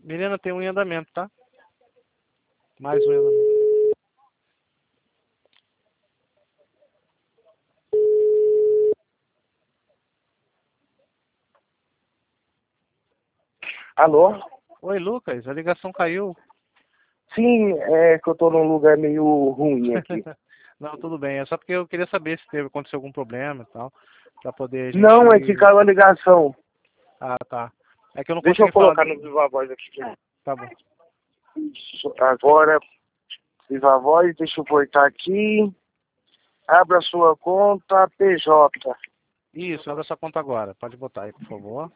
Menina, tem um em andamento, tá? Mais um em andamento. Alô? Oi, Lucas, a ligação caiu. Sim, é que eu tô num lugar meio ruim aqui. Não, tudo bem. É só porque eu queria saber se aconteceu algum problema e tal, pra poder a Não, é que gente... caiu a ligação. Ah, tá. É que eu não Deixa eu consegui falar... colocar no Viva Voz aqui. Tá bom. Isso, agora, Viva Voz, deixa eu voltar aqui. Abra sua conta PJ. Isso, abre essa conta agora. Pode botar aí, por favor.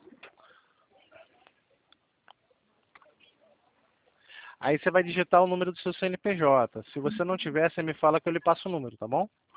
Aí você vai digitar o número do seu CNPJ. Se você não tiver, você me fala que eu lhe passo o número, tá bom?